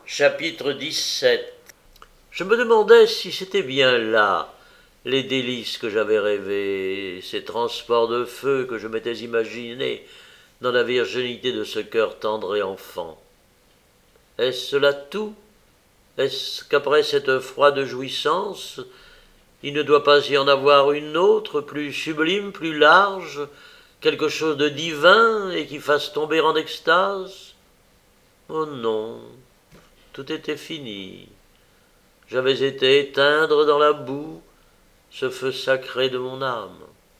Chapitre 17. Je me demandais si c'était bien là les délices que j'avais rêvées, ces transports de feu que je m'étais imaginés dans la virginité de ce cœur tendre et enfant. Est-ce là tout? Est-ce qu'après cette froide jouissance, il ne doit pas y en avoir une autre, plus sublime, plus large, quelque chose de divin et qui fasse tomber en extase? Oh non, tout était fini. J'avais été éteindre dans la boue ce feu sacré de mon âme.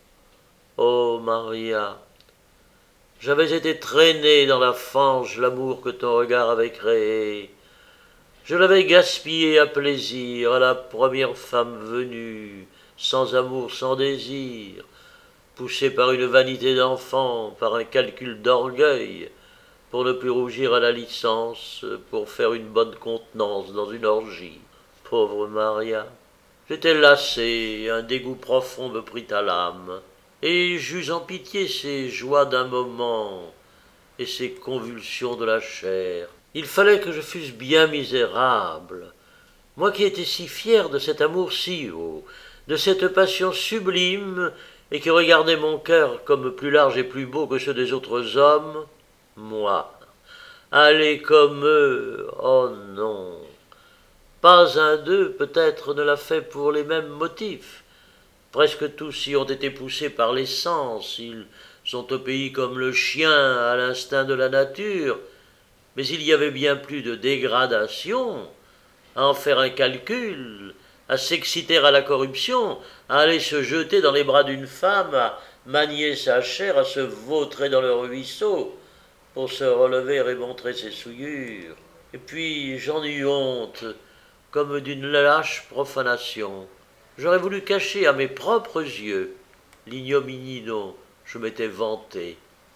Ô Maria, j'avais été traîné dans la fange l'amour que ton regard avait créé. Je l'avais gaspillé à plaisir, à la première femme venue, sans amour, sans désir, poussé par une vanité d'enfant, par un calcul d'orgueil, pour ne plus rougir à la licence, pour faire une bonne contenance dans une orgie. Pauvre Maria, j'étais lassé, un dégoût profond me prit à l'âme, et j'eus en pitié ces joies d'un moment et ces convulsions de la chair. Il fallait que je fusse bien misérable, moi qui étais si fier de cet amour si haut, de cette passion sublime, et qui regardais mon cœur comme plus large et plus beau que ceux des autres hommes, moi, aller comme eux, oh non. Pas un d'eux, peut-être, ne l'a fait pour les mêmes motifs. Presque tous y ont été poussés par les sens, ils sont obéis comme le chien à l'instinct de la nature, mais il y avait bien plus de dégradation à en faire un calcul, à s'exciter à la corruption, à aller se jeter dans les bras d'une femme, à manier sa chair, à se vautrer dans le ruisseau, pour se relever et montrer ses souillures. Et puis j'en eus honte, comme d'une lâche profanation. J'aurais voulu cacher à mes propres yeux l'ignominie dont je m'étais vanté.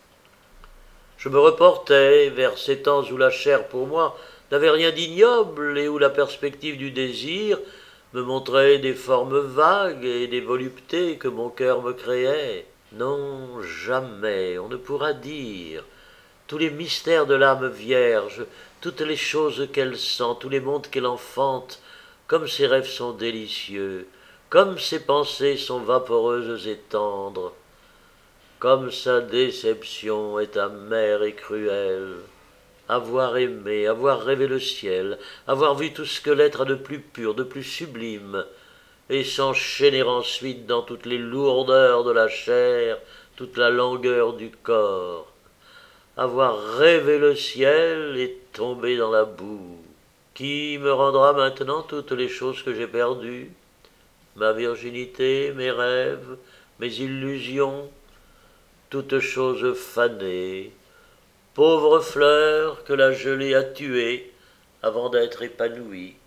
Je me reportais vers ces temps où la chair pour moi n'avait rien d'ignoble et où la perspective du désir me montrait des formes vagues et des voluptés que mon cœur me créait. Non, jamais on ne pourra dire tous les mystères de l'âme vierge, toutes les choses qu'elle sent, tous les mondes qu'elle enfante, comme ses rêves sont délicieux, comme ses pensées sont vaporeuses et tendres, comme sa déception est amère et cruelle. Avoir aimé, avoir rêvé le ciel, avoir vu tout ce que l'être a de plus pur, de plus sublime, et s'enchaîner ensuite dans toutes les lourdeurs de la chair, toute la langueur du corps. Avoir rêvé le ciel et tomber dans la boue. Qui me rendra maintenant toutes les choses que j'ai perdues? Ma virginité, mes rêves, mes illusions, toutes choses fanées, pauvre fleur que la gelée a tuée avant d'être épanouie.